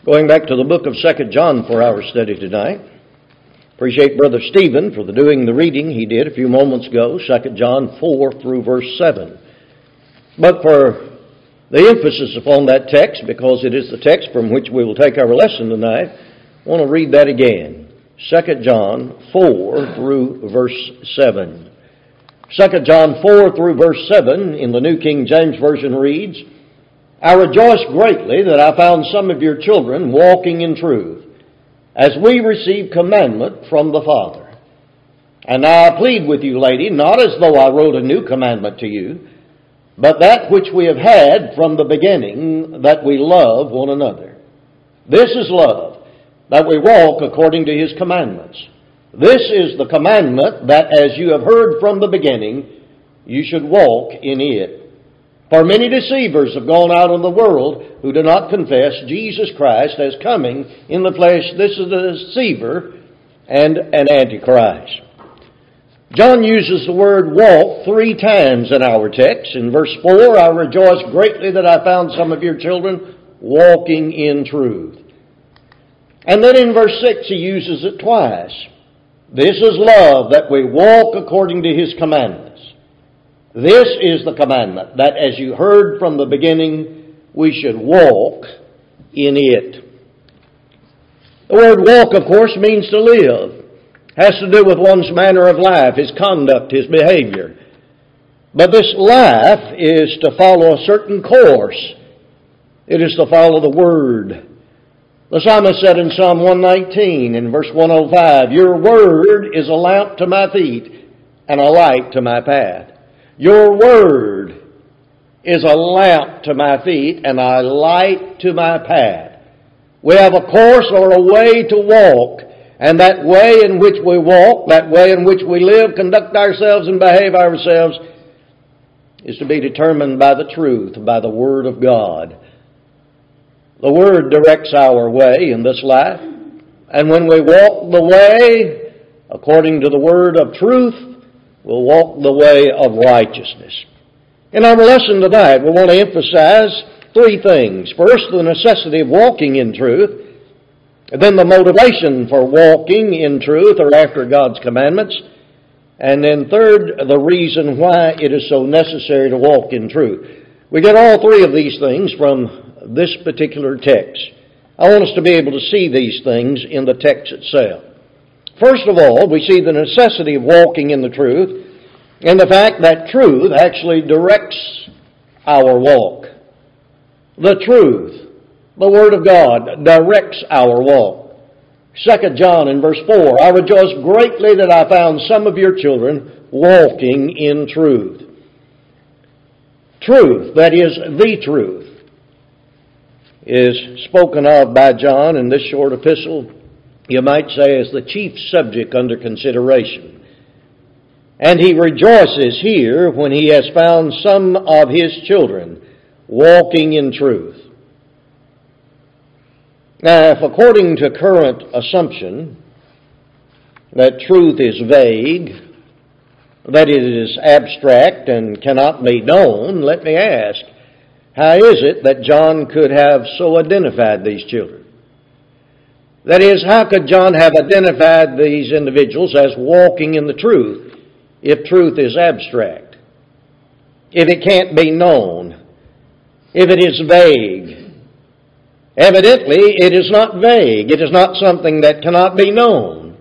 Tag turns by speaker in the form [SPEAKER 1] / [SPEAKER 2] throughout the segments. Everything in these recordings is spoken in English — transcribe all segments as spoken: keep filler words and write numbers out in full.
[SPEAKER 1] Going back to the book of Second John for our study tonight. Appreciate Brother Stephen for the doing the reading he did a few moments ago, Second John four through verse seven. But for the emphasis upon that text, because it is the text from which we will take our lesson tonight, I want to read that again. Second John four through verse seven. Second John four through verse seven in the New King James Version reads, I rejoice greatly that I found some of your children walking in truth, as we receive commandment from the Father. And now I plead with you, lady, not as though I wrote a new commandment to you, but that which we have had from the beginning, that we love one another. This is love, that we walk according to His commandments. This is the commandment, that as you have heard from the beginning, you should walk in it. For many deceivers have gone out in the world who do not confess Jesus Christ as coming in the flesh. This is a deceiver and an antichrist. John uses the word walk three times in our text. In verse four, I rejoice greatly that I found some of your children walking in truth. And then in verse six he uses it twice. This is love, that we walk according to His commandments. This is the commandment, that as you heard from the beginning, we should walk in it. The word walk, of course, means to live. Has to do with one's manner of life, his conduct, his behavior. But this life is to follow a certain course. It is to follow the Word. The psalmist said in Psalm one nineteen, in verse one oh five, Your Word is a lamp to my feet and a light to my path. Your Word is a lamp to my feet and a light to my path. We have a course or a way to walk, and that way in which we walk, that way in which we live, conduct ourselves and behave ourselves, is to be determined by the truth, by the Word of God. The Word directs our way in this life, and when we walk the way according to the Word of truth, we'll walk the way of righteousness. In our lesson tonight, we want to emphasize three things. First, the necessity of walking in truth. Then the motivation for walking in truth or after God's commandments. And then third, the reason why it is so necessary to walk in truth. We get all three of these things from this particular text. I want us to be able to see these things in the text itself. First of all, we see the necessity of walking in the truth and the fact that truth actually directs our walk. The truth, the Word of God, directs our walk. Second John in verse four, I rejoice greatly that I found some of your children walking in truth. Truth, that is the truth, is spoken of by John in this short epistle, you might say, as the chief subject under consideration. And he rejoices here when he has found some of his children walking in truth. Now, if according to current assumption that truth is vague, that it is abstract and cannot be known, let me ask, how is it that John could have so identified these children? That is, how could John have identified these individuals as walking in the truth if truth is abstract? If it can't be known? If it is vague? Evidently, it is not vague. It is not something that cannot be known.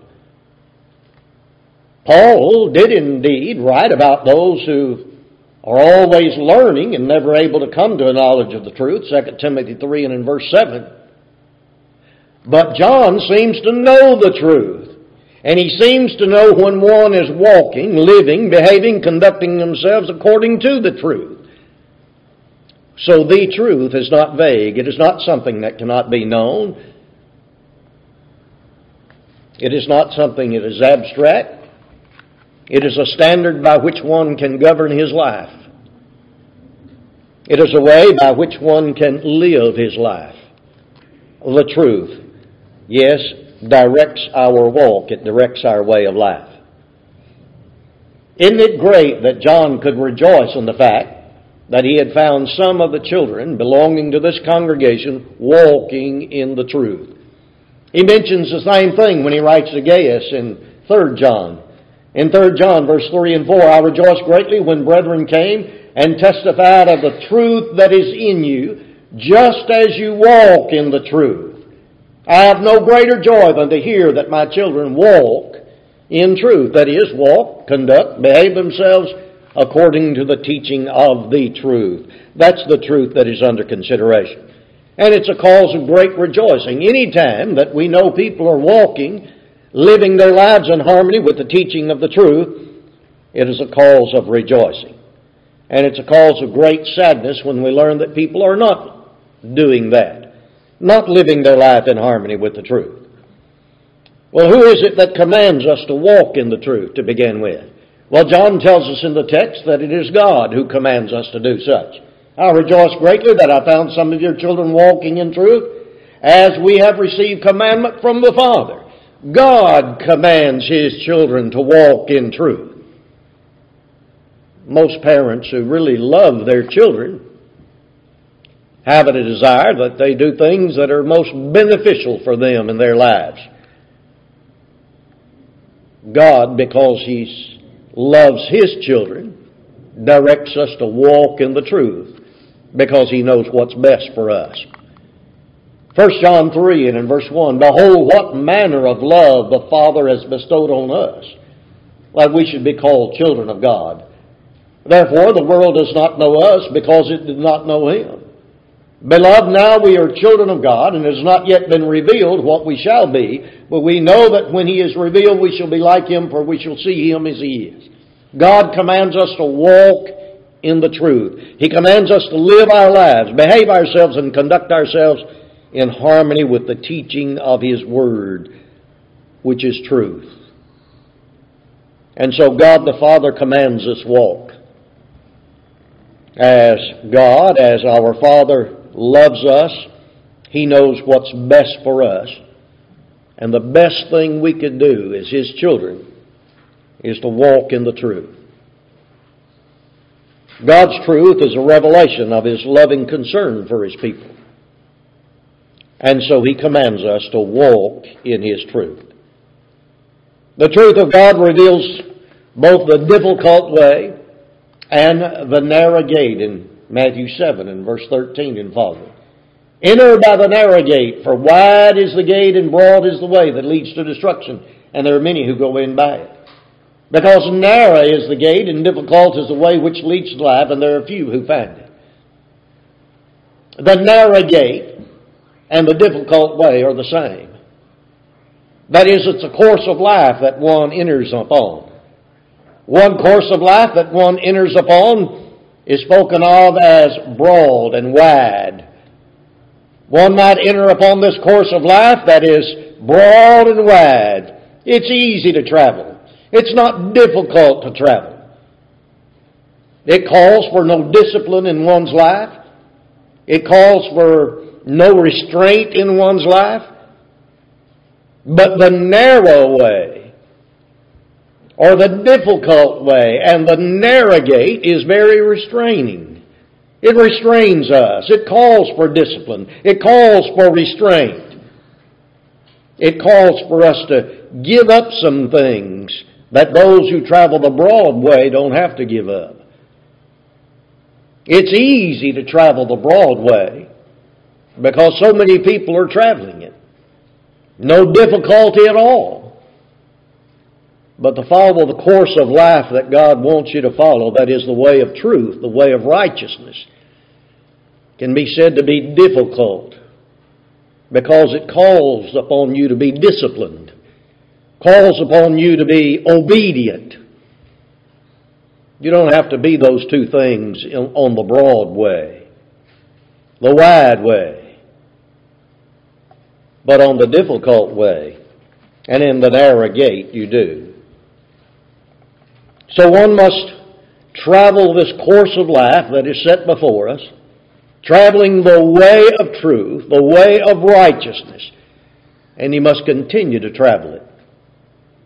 [SPEAKER 1] Paul did indeed write about those who are always learning and never able to come to a knowledge of the truth, Second Timothy three and in verse seven. But John seems to know the truth. And he seems to know when one is walking, living, behaving, conducting themselves according to the truth. So the truth is not vague. It is not something that cannot be known. It is not something that is abstract. It is a standard by which one can govern his life. It is a way by which one can live his life. The truth, yes, directs our walk. It directs our way of life. Isn't it great that John could rejoice in the fact that he had found some of the children belonging to this congregation walking in the truth. He mentions the same thing when he writes to Gaius in Third John. In Third John, verse three and four, I rejoiced greatly when brethren came and testified of the truth that is in you, just as you walk in the truth. I have no greater joy than to hear that my children walk in truth. That is, walk, conduct, behave themselves according to the teaching of the truth. That's the truth that is under consideration. And it's a cause of great rejoicing. Any time that we know people are walking, living their lives in harmony with the teaching of the truth, it is a cause of rejoicing. And it's a cause of great sadness when we learn that people are not doing that, not living their life in harmony with the truth. Well, who is it that commands us to walk in the truth to begin with? Well, John tells us in the text that it is God who commands us to do such. I rejoice greatly that I found some of your children walking in truth, as we have received commandment from the Father. God commands His children to walk in truth. Most parents who really love their children have a desire that they do things that are most beneficial for them in their lives. God, because He loves His children, directs us to walk in the truth because He knows what's best for us. First John three and in verse one, behold, what manner of love the Father has bestowed on us, that we should be called children of God. Therefore the world does not know us because it did not know Him. Beloved, now we are children of God, and it has not yet been revealed what we shall be, but we know that when He is revealed we shall be like Him, for we shall see Him as He is. God commands us to walk in the truth. He commands us to live our lives, behave ourselves, and conduct ourselves in harmony with the teaching of His Word, which is truth. And so God the Father commands us walk. As God, as our Father loves us, He knows what's best for us. And the best thing we could do as His children is to walk in the truth. God's truth is a revelation of His loving concern for His people. And so He commands us to walk in His truth. The truth of God reveals both the difficult way and the narrow gate in Matthew seven and verse thirteen and following. Enter by the narrow gate, for wide is the gate and broad is the way that leads to destruction, and there are many who go in by it. Because narrow is the gate and difficult is the way which leads to life, and there are few who find it. The narrow gate and the difficult way are the same. That is, it's a course of life that one enters upon. One course of life that one enters upon is spoken of as broad and wide. One might enter upon this course of life that is broad and wide. It's easy to travel. It's not difficult to travel. It calls for no discipline in one's life. It calls for no restraint in one's life. But the narrow way, or the difficult way, and the narrow gate is very restraining. It restrains us. It calls for discipline. It calls for restraint. It calls for us to give up some things that those who travel the broad way don't have to give up. It's easy to travel the broad way because so many people are traveling it. No difficulty at all. But to follow the course of life that God wants you to follow, that is the way of truth, the way of righteousness, can be said to be difficult because it calls upon you to be disciplined, calls upon you to be obedient. You don't have to be those two things on the broad way, the wide way. But on the difficult way and in the narrow gate, you do. So one must travel this course of life that is set before us, traveling the way of truth, the way of righteousness, and he must continue to travel it.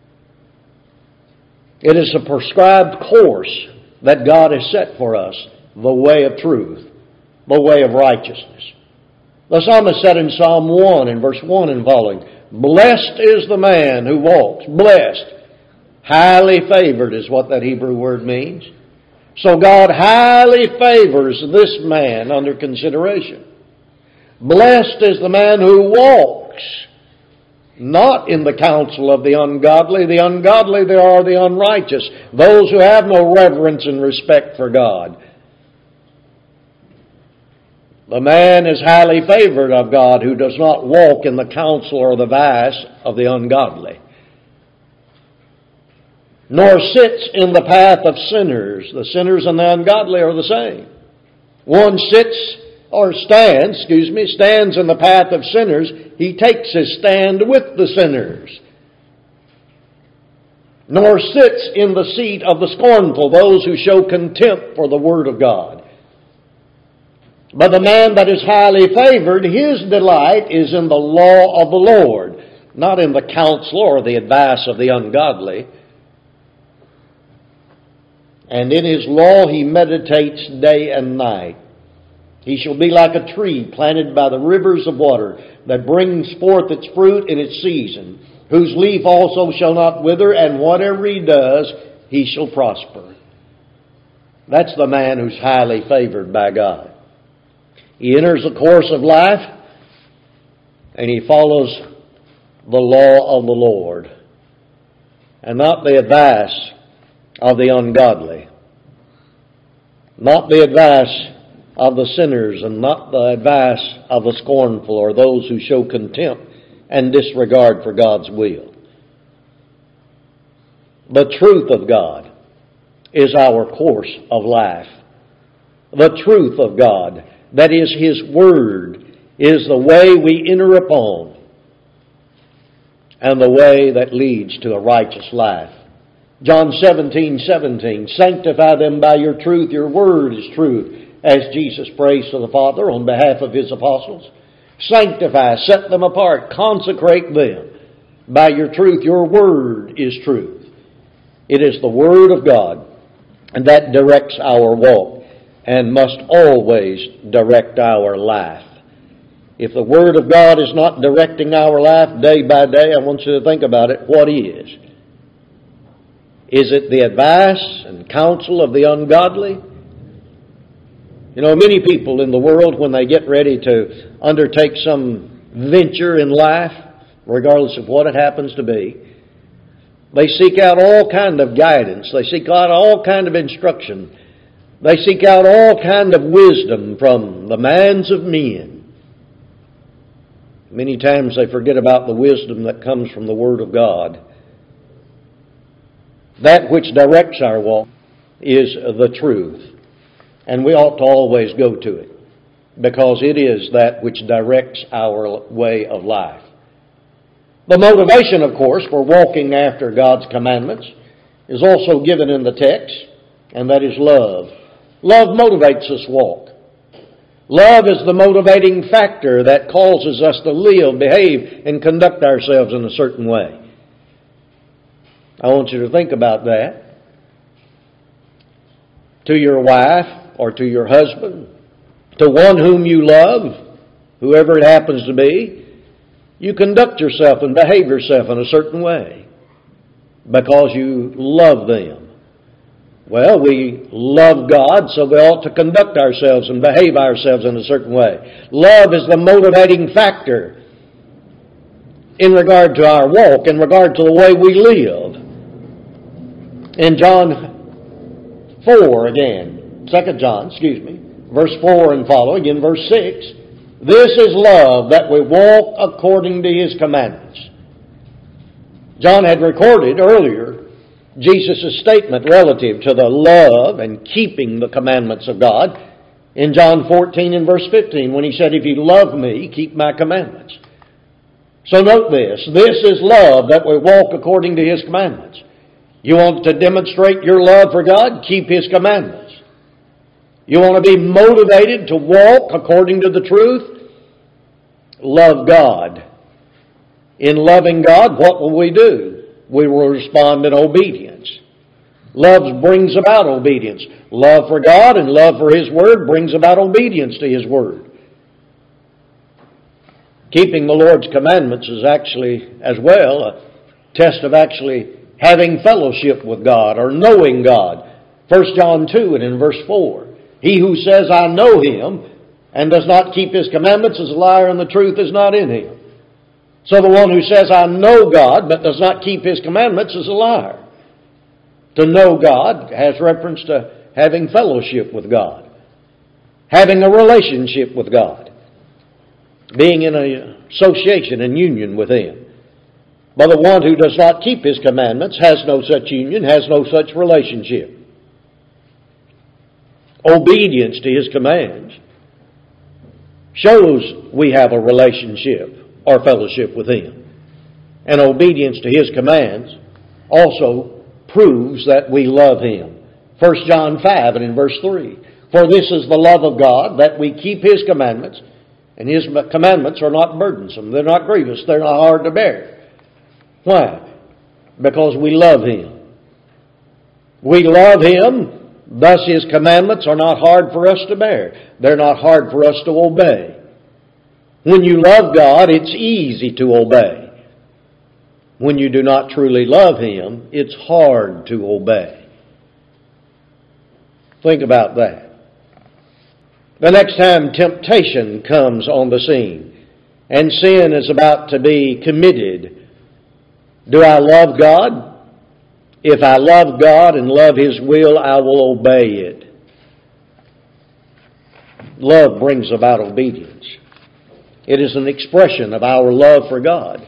[SPEAKER 1] It is a prescribed course that God has set for us the way of truth, the way of righteousness. The psalmist said in Psalm one, in verse one and following, "Blessed is the man who walks," blessed, highly favored is what that Hebrew word means. So God highly favors this man under consideration. Blessed is the man who walks not in the counsel of the ungodly. The ungodly, they are the unrighteous, those who have no reverence and respect for God. The man is highly favored of God who does not walk in the counsel or the advice of the ungodly, nor sits in the path of sinners. The sinners and the ungodly are the same. One sits or stands, excuse me, stands in the path of sinners. He takes his stand with the sinners. Nor sits in the seat of the scornful, those who show contempt for the Word of God. But the man that is highly favored, his delight is in the law of the Lord, not in the counsel or the advice of the ungodly. And in his law he meditates day and night. He shall be like a tree planted by the rivers of water, that brings forth its fruit in its season, whose leaf also shall not wither, and whatever he does, he shall prosper. That's the man who's highly favored by God. He enters the course of life, and he follows the law of the Lord, and not the advice of the ungodly, not the advice of the sinners, and not the advice of the scornful or those who show contempt and disregard for God's will. The truth of God is our course of life. The truth of God, that is His Word, is the way we enter upon, and the way that leads to a righteous life. John seventeen seventeen, "Sanctify them by your truth, your word is truth," as Jesus prays to the Father on behalf of His apostles. Sanctify, set them apart, consecrate them by your truth. Your word is truth. It is the Word of God, and that directs our walk and must always direct our life. If the Word of God is not directing our life day by day, I want you to think about it. What is? Is it the advice and counsel of the ungodly? You know, many people in the world, when they get ready to undertake some venture in life, regardless of what it happens to be, they seek out all kind of guidance. They seek out all kind of instruction. They seek out all kind of wisdom from the minds of men. Many times they forget about the wisdom that comes from the Word of God. That which directs our walk is the truth. And we ought to always go to it, because it is that which directs our way of life. The motivation, of course, for walking after God's commandments is also given in the text, and that is love. Love motivates us to walk. Love is the motivating factor that causes us to live, behave, and conduct ourselves in a certain way. I want you to think about that. To your wife or to your husband, to one whom you love, whoever it happens to be, you conduct yourself and behave yourself in a certain way because you love them. Well, we love God, so we ought to conduct ourselves and behave ourselves in a certain way. Love is the motivating factor in regard to our walk, in regard to the way we live. In John four again, Second John, excuse me, verse four and following, in verse six, "This is love, that we walk according to His commandments." John had recorded earlier Jesus' statement relative to the love and keeping the commandments of God in John fourteen and verse fifteen, when He said, "If you love me, keep my commandments." So note this, this is love, that we walk according to His commandments. You want to demonstrate your love for God? Keep His commandments. You want to be motivated to walk according to the truth? Love God. In loving God, what will we do? We will respond in obedience. Love brings about obedience. Love for God and love for His Word brings about obedience to His Word. Keeping the Lord's commandments is actually, as well, a test of actually having fellowship with God or knowing God. First John two and in verse four. He who says, I know Him, and does not keep His commandments is a liar, and the truth is not in him. So the one who says, I know God, but does not keep His commandments is a liar. To know God has reference to having fellowship with God, having a relationship with God, being in an association and union with Him. But the one who does not keep His commandments has no such union, has no such relationship. Obedience to His commands shows we have a relationship or fellowship with Him. And obedience to His commands also proves that we love Him. First John five and in verse three. For this is the love of God, that we keep His commandments, and His commandments are not burdensome. They're not grievous. They're not hard to bear. Why? Because we love Him. We love Him, thus His commandments are not hard for us to bear. They're not hard for us to obey. When you love God, it's easy to obey. When you do not truly love Him, it's hard to obey. Think about that. The next time temptation comes on the scene and sin is about to be committed, do I love God? If I love God and love His will, I will obey it. Love brings about obedience. It is an expression of our love for God.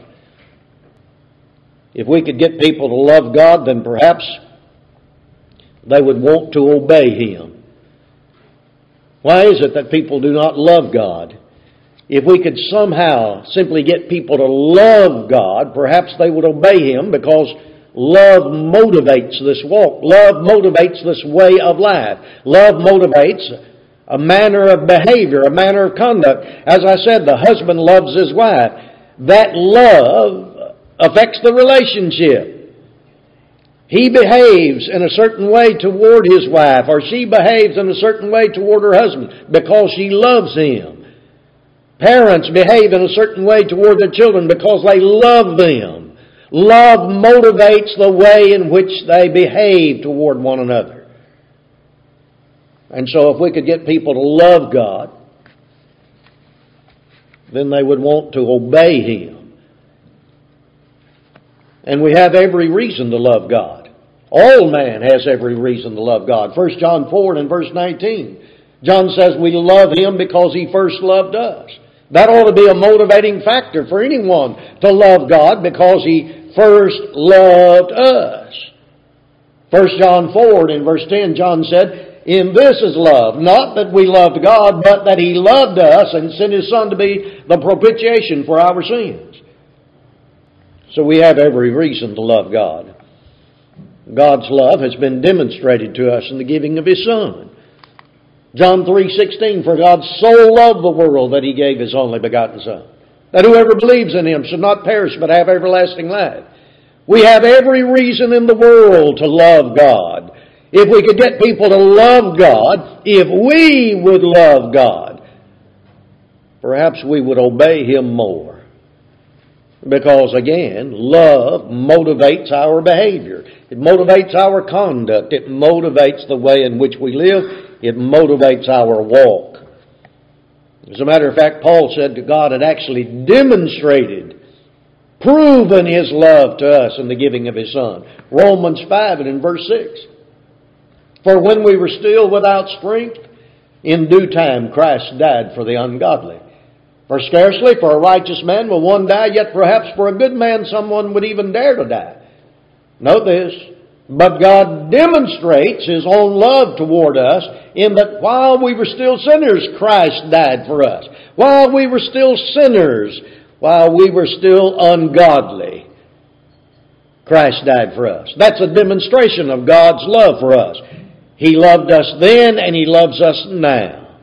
[SPEAKER 1] If we could get people to love God, then perhaps they would want to obey Him. Why is it that people do not love God? If we could somehow simply get people to love God, perhaps they would obey Him, because love motivates this walk. Love motivates this way of life. Love motivates a manner of behavior, a manner of conduct. As I said, the husband loves his wife. That love affects the relationship. He behaves in a certain way toward his wife, or she behaves in a certain way toward her husband because she loves him. Parents behave in a certain way toward their children because they love them. Love motivates the way in which they behave toward one another. And so if we could get people to love God, then they would want to obey Him. And we have every reason to love God. All man has every reason to love God. First John four and in verse nineteen, John says we love Him because He first loved us. That ought to be a motivating factor for anyone to love God, because He first loved us. First John four and in verse ten, John said, in this is love, not that we loved God, but that He loved us and sent His Son to be the propitiation for our sins. So we have every reason to love God. God's love has been demonstrated to us in the giving of His Son. John three sixteen, for God so loved the world that He gave His only begotten Son, that whoever believes in Him should not perish but have everlasting life. We have every reason in the world to love God. If we could get people to love God, if we would love God, perhaps we would obey Him more. Because again, love motivates our behavior. It motivates our conduct. It motivates the way in which we live. It motivates our walk. As a matter of fact, Paul said that God had actually demonstrated, proven His love to us in the giving of His Son. Romans five and in verse six. For when we were still without strength, in due time Christ died for the ungodly. For scarcely for a righteous man will one die, yet perhaps for a good man someone would even dare to die. Note this, but God demonstrates His own love toward us in that while we were still sinners, Christ died for us. While we were still sinners, while we were still ungodly, Christ died for us. That's a demonstration of God's love for us. He loved us then and He loves us now.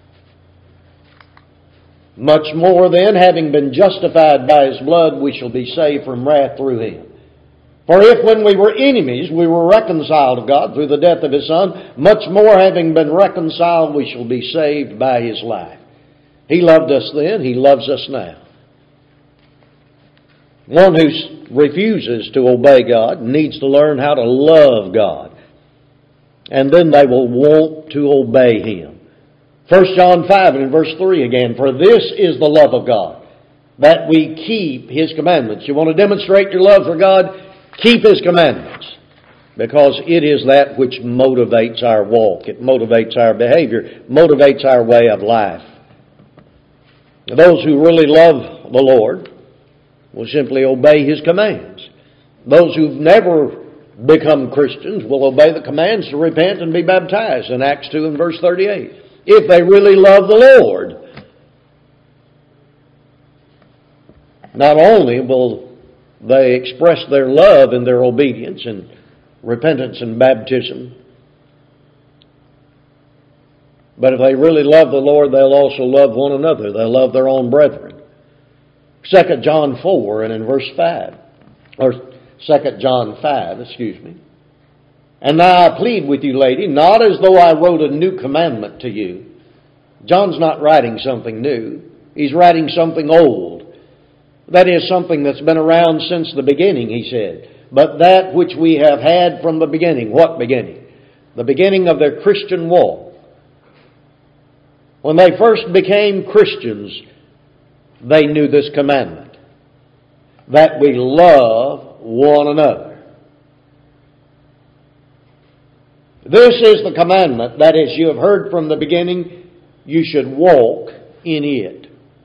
[SPEAKER 1] Much more then, having been justified by His blood, we shall be saved from wrath through Him. For if when we were enemies we were reconciled to God through the death of His Son, much more having been reconciled we shall be saved by His life. He loved us then, He loves us now. One who refuses to obey God needs to learn how to love God. And then they will want to obey Him. First John five and in verse three again, for this is the love of God, that we keep His commandments. You want to demonstrate your love for God? Keep His commandments. Because it is that which motivates our walk. It motivates our behavior. Motivates our way of life. Those who really love the Lord will simply obey His commands. Those who've never become Christians will obey the commands to repent and be baptized in Acts two and verse thirty-eight. If they really love the Lord. Not only will they express their love in their obedience and repentance and baptism, but if they really love the Lord, they'll also love one another. They'll love their own brethren. Second John four and in verse five, or Second John five, excuse me. And now I plead with you, lady, not as though I wrote a new commandment to you. John's not writing something new. He's writing something old. That is something that's been around since the beginning, he said. But that which we have had from the beginning. What beginning? The beginning of their Christian walk. When they first became Christians, they knew this commandment, that we love one another. This is the commandment that, as you have heard from the beginning, you should walk in it.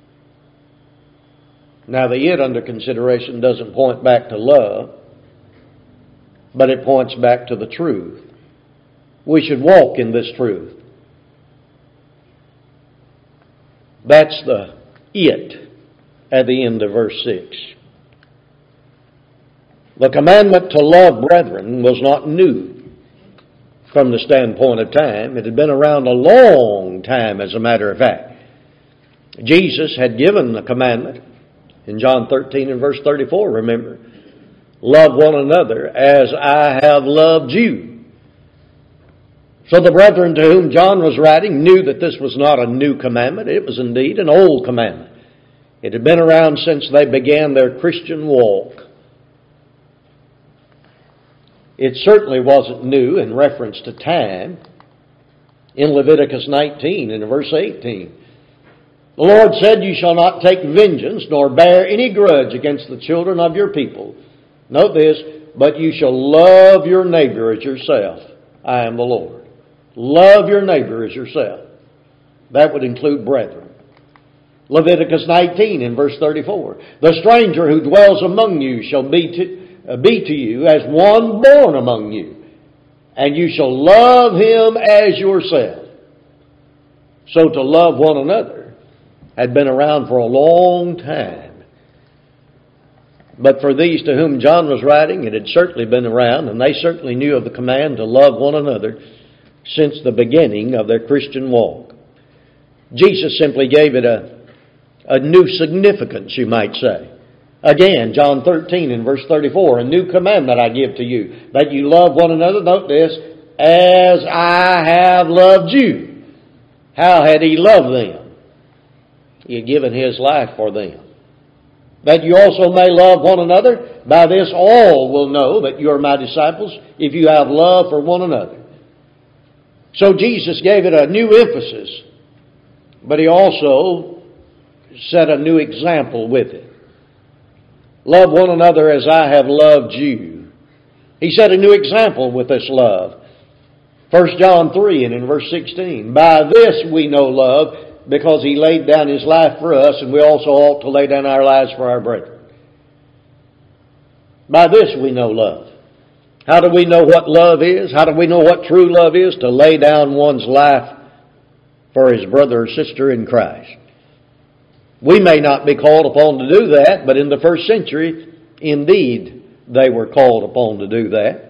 [SPEAKER 1] Now, the it under consideration doesn't point back to love, but it points back to the truth. We should walk in this truth. That's the it at the end of verse six. The commandment to love brethren was not new from the standpoint of time. It had been around a long time, as a matter of fact. Jesus had given the commandment in John thirteen and verse thirty-four, remember. Love one another as I have loved you. So the brethren to whom John was writing knew that this was not a new commandment. It was indeed an old commandment. It had been around since they began their Christian walk. It certainly wasn't new in reference to time. In Leviticus nineteen and verse eighteen, the Lord said, you shall not take vengeance nor bear any grudge against the children of your people. Note this, but you shall love your neighbor as yourself. I am the Lord. Love your neighbor as yourself. That would include brethren. Leviticus nineteen and verse thirty-four. The stranger who dwells among you shall be to, uh, be to you as one born among you, and you shall love him as yourself. So to love one another had been around for a long time. But for these to whom John was writing, it had certainly been around, and they certainly knew of the command to love one another since the beginning of their Christian walk. Jesus simply gave it a, a new significance, you might say. Again, John thirteen and verse thirty-four, a new commandment I give to you, that you love one another, note this, as I have loved you. How had He loved them? He had given His life for them. That you also may love one another. By this all will know that you are my disciples, if you have love for one another. So Jesus gave it a new emphasis, but He also set a new example with it. Love one another as I have loved you. He set a new example with this love. First John three and in verse sixteen. By this we know love, because He laid down His life for us, and we also ought to lay down our lives for our brethren. By this we know love. How do we know what love is? How do we know what true love is? To lay down one's life for his brother or sister in Christ. We may not be called upon to do that, but in the first century, indeed, they were called upon to do that.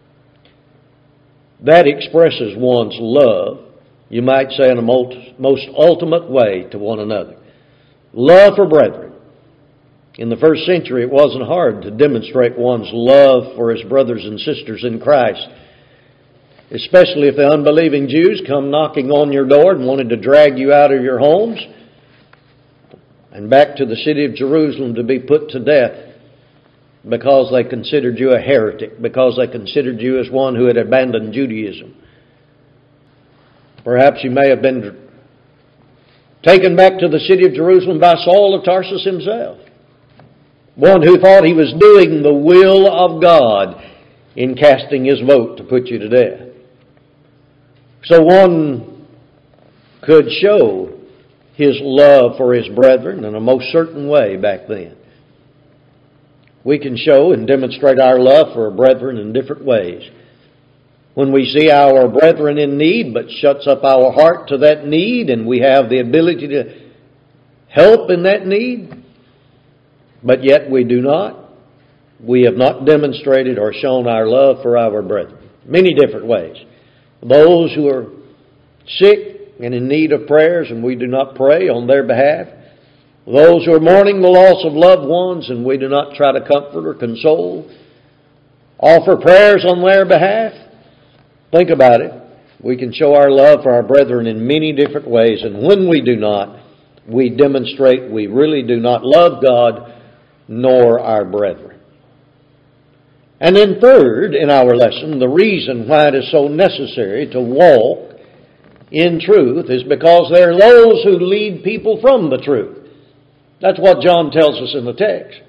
[SPEAKER 1] That expresses one's love, you might say, in a most ultimate way to one another. Love for brethren. In the first century, it wasn't hard to demonstrate one's love for his brothers and sisters in Christ, especially if the unbelieving Jews come knocking on your door and wanted to drag you out of your homes and back to the city of Jerusalem to be put to death because they considered you a heretic, because they considered you as one who had abandoned Judaism. Perhaps you may have been taken back to the city of Jerusalem by Saul of Tarsus himself, one who thought he was doing the will of God in casting his vote to put you to death. So one could show his love for his brethren in a most certain way back then. We can show and demonstrate our love for our brethren in different ways. When we see our brethren in need, but shuts up our heart to that need, and we have the ability to help in that need, but yet we do not, we have not demonstrated or shown our love for our brethren. Many different ways. Those who are sick and in need of prayers, and we do not pray on their behalf. Those who are mourning the loss of loved ones, and we do not try to comfort or console. Offer prayers on their behalf. Think about it. We can show our love for our brethren in many different ways, and when we do not, we demonstrate we really do not love God nor our brethren. And then third, in our lesson, the reason why it is so necessary to walk in truth is because there are those who lead people from the truth. That's what John tells us in the text.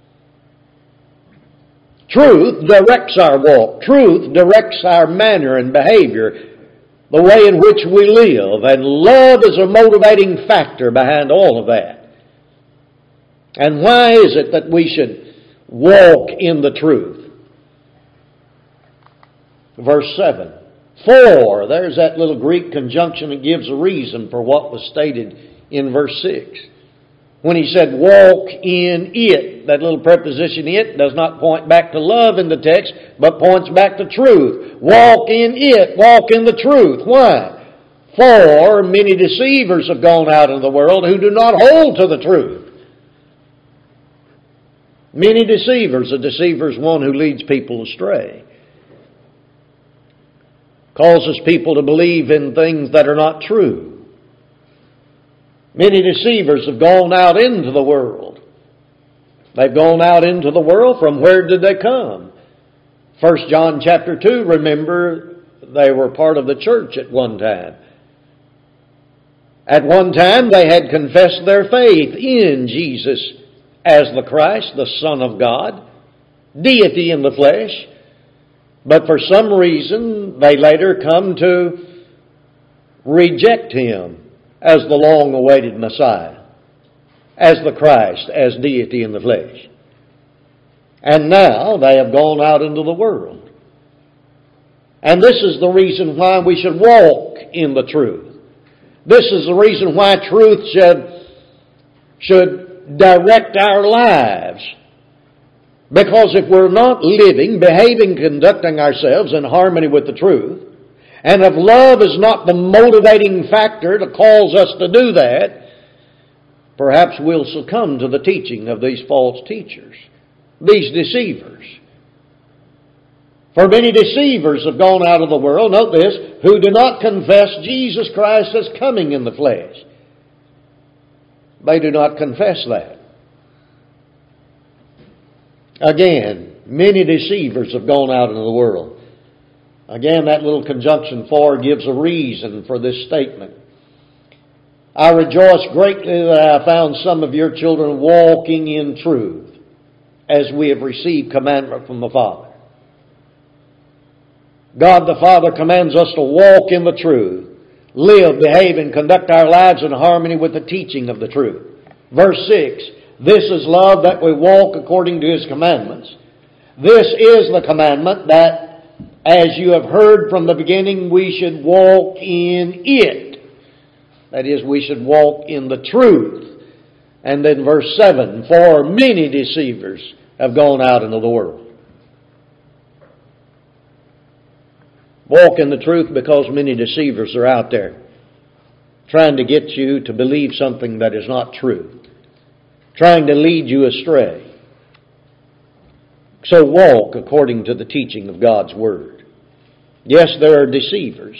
[SPEAKER 1] Truth directs our walk. Truth directs our manner and behavior, the way in which we live. And love is a motivating factor behind all of that. And why is it that we should walk in the truth? Verse seven. For, there's that little Greek conjunction that gives a reason for what was stated in verse six. When he said, walk in it, that little preposition it does not point back to love in the text, but points back to truth. Walk in it, walk in the truth. Why? For many deceivers have gone out in the world who do not hold to the truth. Many deceivers. A deceiver is one who leads people astray. Causes people to believe in things that are not true. Many deceivers have gone out into the world. They've gone out into the world. From where did they come? First John chapter two, remember, they were part of the church at one time. At one time they had confessed their faith in Jesus as the Christ, the Son of God, deity in the flesh. But for some reason they later come to reject Him as the long-awaited Messiah, as the Christ, as deity in the flesh. And now they have gone out into the world. And this is the reason why we should walk in the truth. This is the reason why truth should, should direct our lives. Because if we're not living, behaving, conducting ourselves in harmony with the truth, and if love is not the motivating factor to cause us to do that, perhaps we'll succumb to the teaching of these false teachers, these deceivers. For many deceivers have gone out of the world, note this, who do not confess Jesus Christ as coming in the flesh. They do not confess that. Again, many deceivers have gone out into the world. Again, that little conjunction for gives a reason for this statement. I rejoice greatly that I found some of your children walking in truth, as we have received commandment from the Father. God the Father commands us to walk in the truth, live, behave, and conduct our lives in harmony with the teaching of the truth. Verse six, this is love, that we walk according to His commandments. This is the commandment that, as you have heard from the beginning, we should walk in it. That is, we should walk in the truth. And then verse seven, for many deceivers have gone out into the world. Walk in the truth because many deceivers are out there trying to get you to believe something that is not true. trying to lead you astray. So walk according to the teaching of God's Word. Yes, there are deceivers.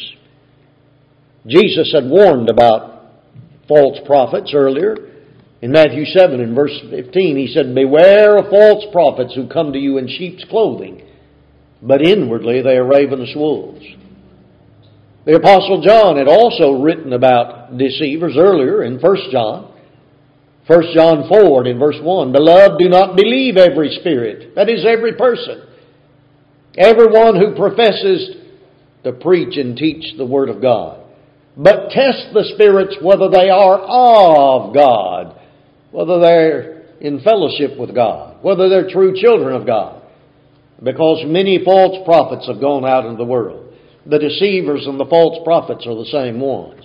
[SPEAKER 1] Jesus had warned about false prophets earlier. In Matthew seven and verse fifteen, He said, "Beware of false prophets who come to you in sheep's clothing, but inwardly they are ravenous wolves." The Apostle John had also written about deceivers earlier in First John. First John four and in verse one, "Beloved, do not believe every spirit," that is, every person, "everyone who professes to preach and teach the Word of God. But test the spirits whether they are of God," whether they're in fellowship with God, whether they're true children of God. Because many false prophets have gone out into the world. The deceivers and the false prophets are the same ones.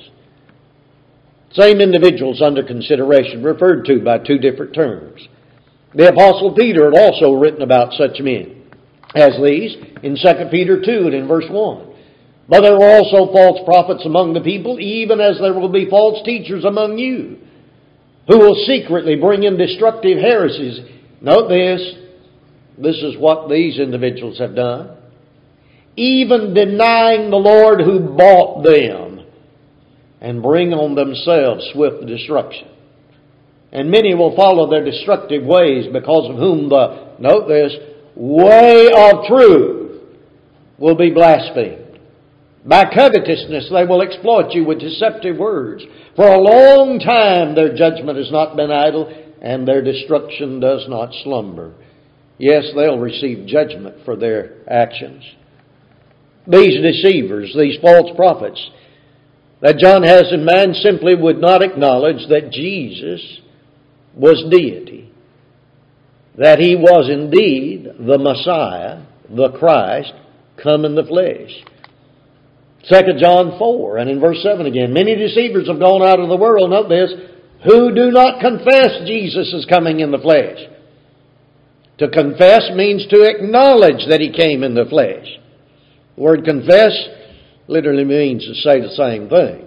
[SPEAKER 1] Same individuals under consideration, referred to by two different terms. The Apostle Peter had also written about such men as these in Second Peter two and in verse one. "But there were also false prophets among the people, even as there will be false teachers among you, who will secretly bring in destructive heresies." Note this. This is what these individuals have done. "Even denying the Lord who bought them, and bring on themselves swift destruction. And many will follow their destructive ways, because of whom the," note this, "way of truth will be blasphemed. By covetousness they will exploit you with deceptive words. For a long time their judgment has not been idle, and their destruction does not slumber." Yes, they'll receive judgment for their actions. These deceivers, these false prophets that John has in mind, simply would not acknowledge that Jesus was deity, that He was indeed the Messiah, the Christ, come in the flesh. Second John four and in verse seven again, "Many deceivers have gone out of the world," note this, "who do not confess Jesus is coming in the flesh." To confess means to acknowledge that He came in the flesh. The word confess literally means to say the same thing.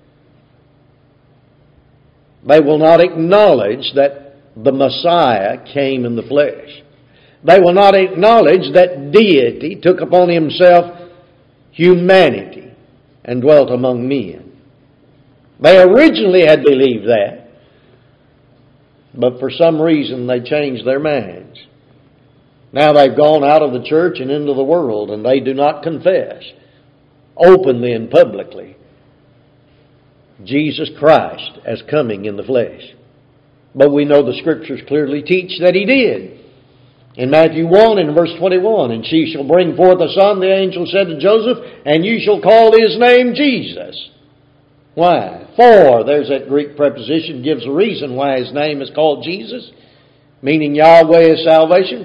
[SPEAKER 1] They will not acknowledge that the Messiah came in the flesh. They will not acknowledge that deity took upon Himself humanity and dwelt among men. They originally had believed that, but for some reason they changed their minds. Now they've gone out of the church and into the world, and they do not confess openly and publicly Jesus Christ as coming in the flesh. But we know the Scriptures clearly teach that He did. In Matthew one and verse twenty-one, "And she shall bring forth a son," the angel said to Joseph, "and you shall call his name Jesus." Why? For, there's that Greek preposition, gives a reason why His name is called Jesus, meaning Yahweh is salvation.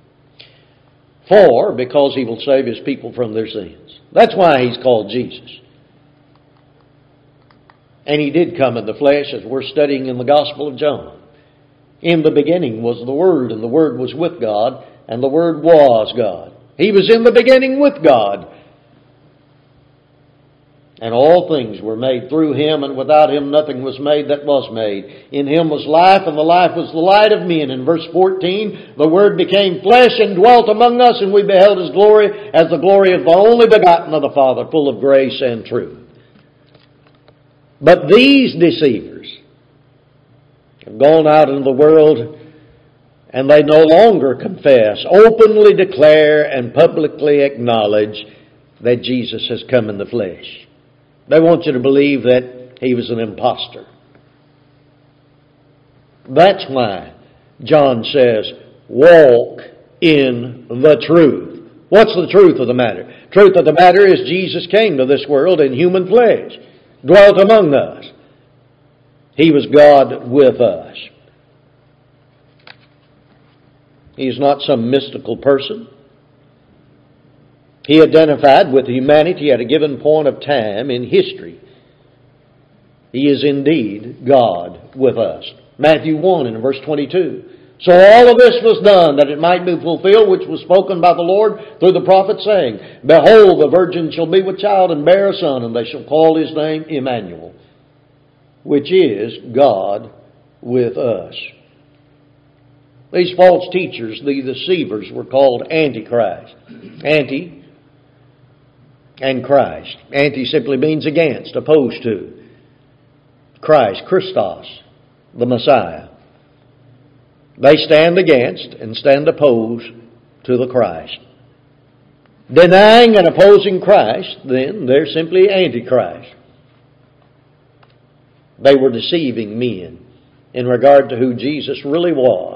[SPEAKER 1] For, because He will save His people from their sins. That's why He's called Jesus. And He did come in the flesh, as we're studying in the Gospel of John. "In the beginning was the Word, and the Word was with God, and the Word was God." He was in the beginning with God. "And all things were made through Him, and without Him nothing was made that was made. In Him was life, and the life was the light of men." In verse fourteen, "The Word became flesh and dwelt among us, and we beheld His glory as the glory of the only begotten of the Father, full of grace and truth." But these deceivers have gone out into the world, and they no longer confess, openly declare, and publicly acknowledge that Jesus has come in the flesh. They want you to believe that He was an impostor. That's why John says, "Walk in the truth." What's the truth of the matter? Truth of the matter is Jesus came to this world in human flesh, dwelt among us. He was God with us. He is not some mystical person. He identified with humanity at a given point of time in history. He is indeed God with us. Matthew one and verse twenty-two. "So all of this was done, that it might be fulfilled, which was spoken by the Lord through the prophet, saying, Behold, the virgin shall be with child and bear a son, and they shall call His name Emmanuel," which is God with us. These false teachers, the deceivers, were called Antichrist. Anti and Christ. Anti simply means against, opposed to. Christ, Christos, the Messiah. They stand against and stand opposed to the Christ. Denying and opposing Christ, then, they're simply Antichrist. They were deceiving men in regard to who Jesus really was.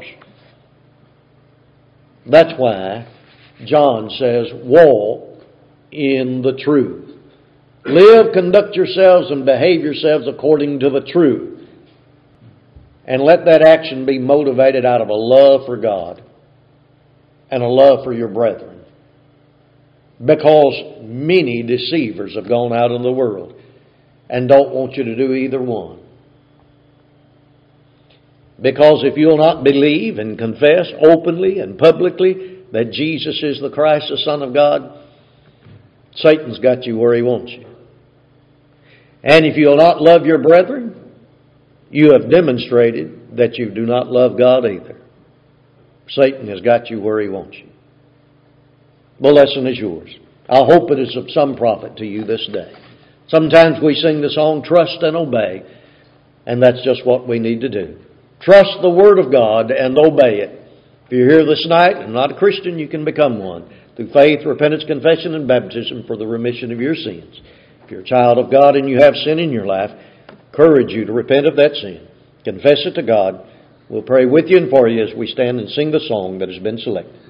[SPEAKER 1] That's why John says, walk in the truth. Live, conduct yourselves, and behave yourselves according to the truth. And let that action be motivated out of a love for God and a love for your brethren. Because many deceivers have gone out in the world and don't want you to do either one. Because if you'll not believe and confess openly and publicly that Jesus is the Christ, the Son of God, Satan's got you where he wants you. And if you'll not love your brethren, you have demonstrated that you do not love God either. Satan has got you where he wants you. The lesson is yours. I hope it is of some profit to you this day. Sometimes we sing the song, Trust and Obey, and that's just what we need to do. Trust the Word of God and obey it. If you're here this night and not a Christian, you can become one through faith, repentance, confession, and baptism for the remission of your sins. If you're a child of God and you have sin in your life, I encourage you to repent of that sin. Confess it to God. We'll pray with you and for you as we stand and sing the song that has been selected.